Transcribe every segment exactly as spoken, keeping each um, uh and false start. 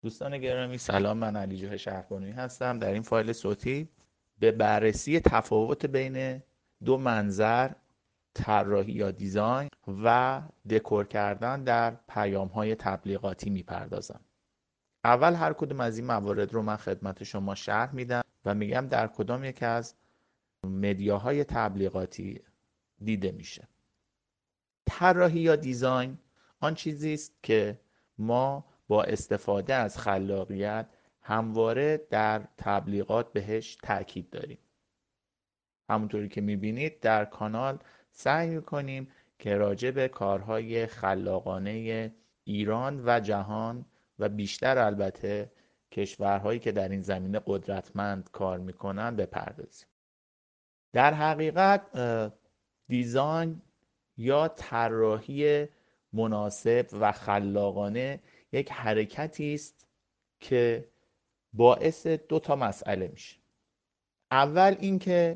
دوستان گرامی سلام، من علیجوه شهربانویی هستم. در این فایل صوتی به بررسی تفاوت بین دو منظر، طراحی یا دیزاین و دکور کردن در پیام‌های تبلیغاتی میپردازم. اول هر کدوم از این موارد رو من خدمت شما شرح میدم و میگم در کدام یک از مدیاهای تبلیغاتی دیده میشه. طراحی یا دیزاین آن چیزی است که ما با استفاده از خلاقیت همواره در تبلیغات بهش تاکید داریم. همونطوری که میبینید در کانال سعی میکنیم که راجع به کارهای خلاقانه ایران و جهان و بیشتر البته کشورهایی که در این زمینه قدرتمند کار میکنن بپردازیم. در حقیقت دیزاین یا طراحی مناسب و خلاقانه یک حرکتی است که باعث دو تا مسئله میشه. اول اینکه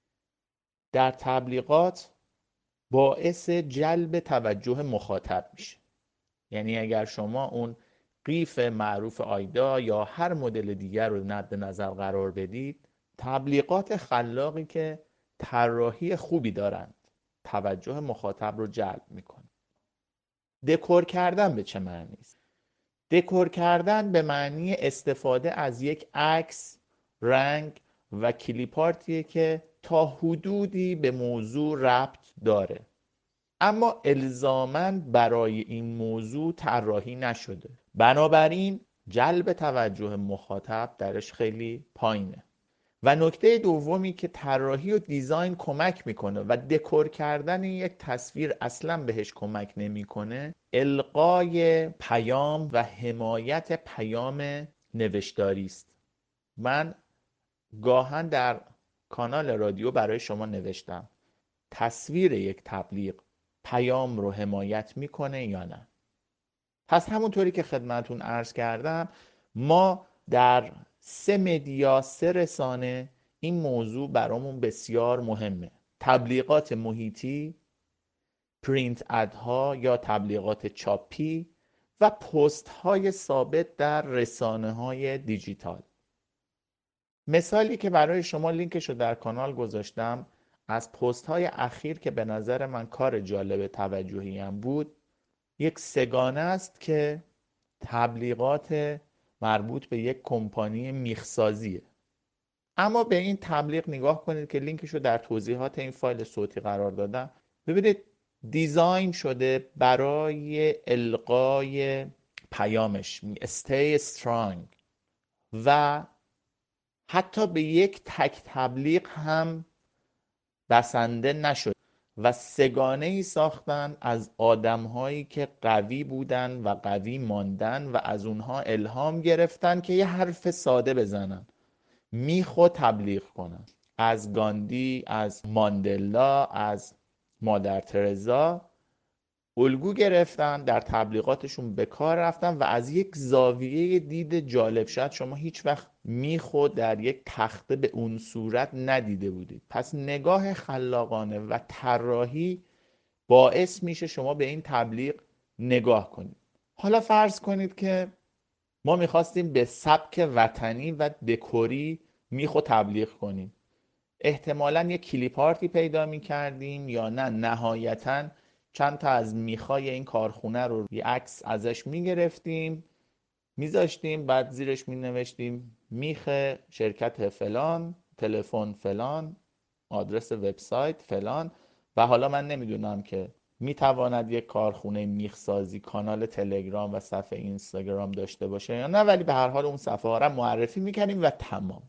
در تبلیغات باعث جلب توجه مخاطب میشه. یعنی اگر شما اون قیف معروف آیدا یا هر مدل دیگر رو مد نظر قرار بدید، تبلیغات خلاقی که طراحی خوبی دارند توجه مخاطب رو جلب میکنه. دکور کردن به چه معنی است؟ دکور کردن به معنی استفاده از یک عکس، رنگ و کلیپ آرتیه که تا حدودی به موضوع ربط داره، اما الزاماً برای این موضوع طراحی نشده. بنابراین جلب توجه مخاطب درش خیلی پایینه. و نکته دومی که طراحی و دیزاین کمک میکنه و دکور کردن یک تصویر اصلا بهش کمک نمیکنه، القای پیام و حمایت پیام نوشتاری است. من گاهن در کانال رادیو برای شما نوشتم تصویر یک تبلیغ پیام رو حمایت میکنه یا نه. پس همونطوری که خدمتون عرض کردم، ما در سه مدیا، سه رسانه این موضوع برامون بسیار مهمه: تبلیغات محیطی، پرینت ادها یا تبلیغات چاپی و پست های ثابت در رسانه های دیجیتال. مثالی که برای شما لینکش رو در کانال گذاشتم از پست های اخیر که به نظر من کار جالب توجهی هم بود، یک سگانه است که تبلیغات مربوط به یک کمپانی میخسازیه. اما به این تبلیغ نگاه کنید که لینکش رو در توضیحات این فایل صوتی قرار دادم. ببینید دیزاین شده برای القای پیامش stay strong و حتی به یک تک تبلیغ هم بسنده نشد و سگانه ای ساختن از آدم هایی که قوی بودن و قوی ماندن و از اونها الهام گرفتن که یه حرف ساده بزنن، میخو تبلیغ کنن. از گاندی، از ماندلا، از مادر ترزا الگو گرفتن، در تبلیغاتشون به کار رفتن و از یک زاویه دید جالب. شاید شما هیچ وقت میخو در یک تخته به اون صورت ندیده بودید. پس نگاه خلاقانه و طراحی باعث میشه شما به این تبلیغ نگاه کنید. حالا فرض کنید که ما میخواستیم به سبک وطنی و دکوری میخو تبلیغ کنیم. احتمالاً یک کلیپ آرتی پیدا میکردیم یا نه نهایتاً چند تا از میخای این کارخونه رو یه عکس ازش میگرفتیم میذاشتیم، بعد زیرش مینوشتیم میخ شرکت فلان، تلفن فلان، آدرس وبسایت فلان. و حالا من نمیدونم که میتواند یک کارخونه میخسازی کانال تلگرام و صفحه اینستاگرام داشته باشه یا نه، ولی به هر حال اون صفحه ها رو معرفی میکنیم و تمام.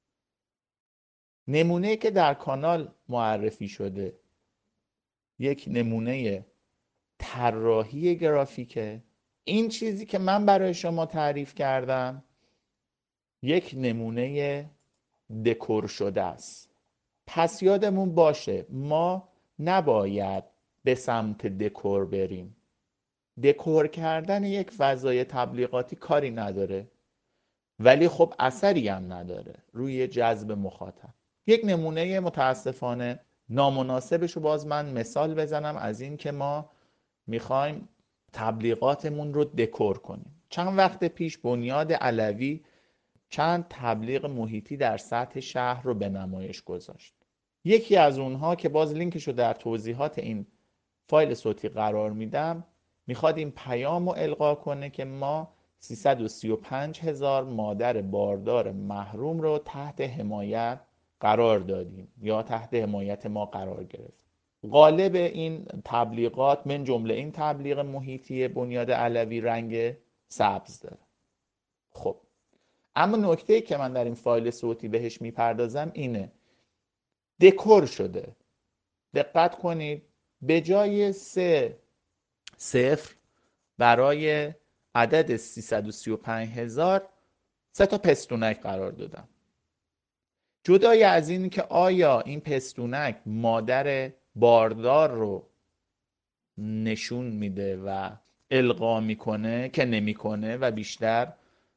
نمونه که در کانال معرفی شده یک نمونه طراحی گرافیکه. این چیزی که من برای شما تعریف کردم یک نمونه دکور شده است. پس یادمون باشه ما نباید به سمت دکور بریم. دکور کردن یک فضای تبلیغاتی کاری نداره، ولی خب اثری هم نداره روی جذب مخاطب. یک نمونه متاسفانه نامناسبش رو باز من مثال بزنم از این که ما میخوایم تبلیغاتمون رو دکور کنیم. چند وقت پیش بنیاد علوی چند تبلیغ محیطی در سطح شهر رو به نمایش گذاشت. یکی از اونها که باز لینکش رو در توضیحات این فایل صوتی قرار میدم، میخواد این پیام رو القا کنه که ما سیصد و سی و پنج هزار مادر باردار محروم رو تحت حمایت قرار دادیم یا تحت حمایت ما قرار گرفت. غالب این تبلیغات من جمله این تبلیغ محیطی بنیاد علوی رنگ سبز داره. خب اما نکته‌ای که من در این فایل صوتی بهش میپردازم اینه، دکور شده. دقت کنید، به جای سه صفر برای عدد سیصد و سی و پنج هزار سه تا پستونک قرار دادم. جدای از این که آیا این پستونک مادر باردار رو نشون میده و القا میکنه که نمیکنه و بیشتر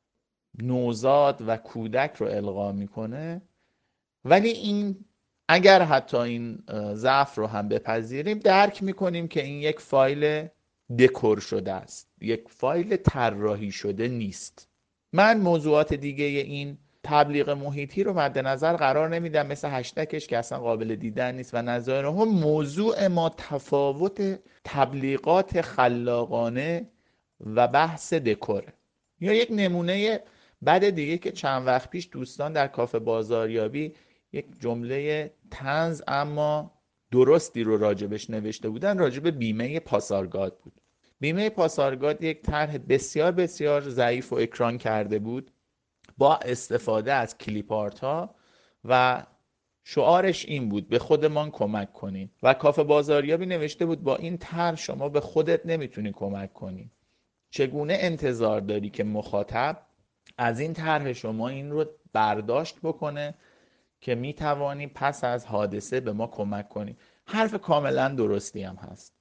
نوزاد و کودک رو القا میکنه، ولی این اگر حتی این ضعف رو هم بپذیریم درک میکنیم که این یک فایل دکور شده است، یک فایل طراحی شده نیست. من موضوعات دیگه این تبلیغ محیطی رو مد نظر قرار نمیدم، مثل هشتگش که اصلا قابل دیدن نیست و نظایر هم. موضوع ما تفاوت تبلیغات خلاقانه و بحث دکوره. یا یک نمونه بعد دیگه که چند وقت پیش دوستان در کافه بازاریابی یک جمله طنز اما درستی رو راجبش نوشته بودن، راجب بیمه پاسارگاد بود. بیمه پاسارگاد یک طرح بسیار بسیار ضعیف و اکران کرده بود با استفاده از کلیپ آرت ها و شعارش این بود به خودمان کمک کنین و کافه بازاریابی نوشته بود با این طرح شما به خودت نمیتونی کمک کنی. چگونه انتظار داری که مخاطب از این طرح شما این رو برداشت بکنه که میتوانی پس از حادثه به ما کمک کنی؟ حرف کاملا درستی هم هست.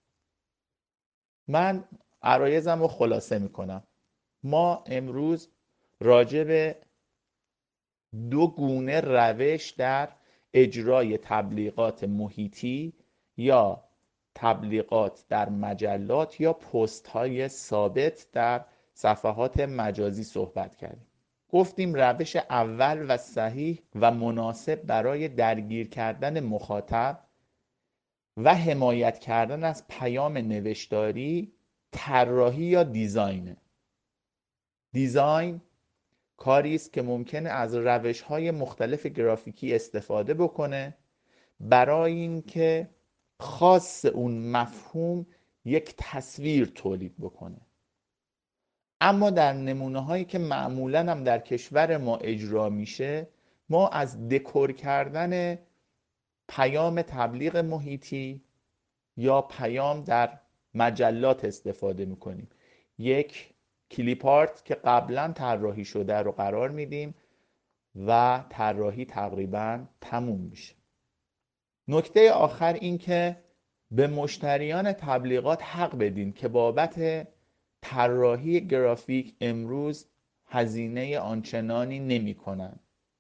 من عرایزم رو خلاصه میکنم. ما امروز راجع به دو گونه روش در اجرای تبلیغات محیطی یا تبلیغات در مجلات یا پست های ثابت در صفحات مجازی صحبت کردیم. گفتیم روش اول و صحیح و مناسب برای درگیر کردن مخاطب و حمایت کردن از پیام نوشتاری طراحی یا دیزاینه. دیزاین کاری است که ممکنه از روش‌های مختلف گرافیکی استفاده بکنه برای اینکه خاص اون مفهوم یک تصویر تولید بکنه. اما در نمونه هایی که معمولاً هم در کشور ما اجرا میشه، ما از دکور کردن پیام تبلیغ محیطی یا پیام در مجلات استفاده میکنیم. یک کلیپ آرت که قبلا طراحی شده رو قرار میدیم و طراحی تقریبا تموم میشه. نکته آخر این که به مشتریان تبلیغات حق بدین که بابت طراحی گرافیک امروز هزینه آنچنانی نمی کنن.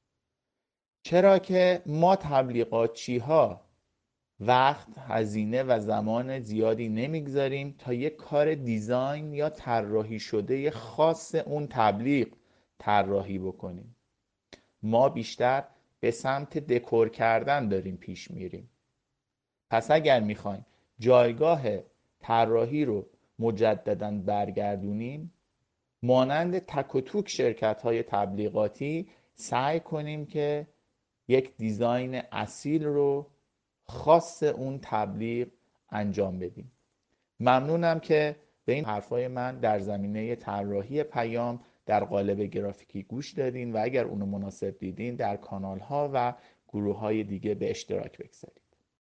چرا که ما تبلیغاتچی ها وقت، هزینه و زمان زیادی نمیگذاریم تا یک کار دیزاین یا طراحی شده خاص اون تبلیغ طراحی بکنیم. ما بیشتر به سمت دکور کردن داریم پیش میریم. پس اگر میخوایم جایگاه طراحی رو مجدداً برگردونیم، مانند تک و توک شرکت های تبلیغاتی سعی کنیم که یک دیزاین اصیل رو خاص اون تبلیغ انجام بدیم. ممنونم که به این حرفای من در زمینه طراحی پیام در قالب گرافیکی گوش دادین و اگر اونو مناسب دیدین در کانال ها و گروه های دیگه به اشتراک بگذارید.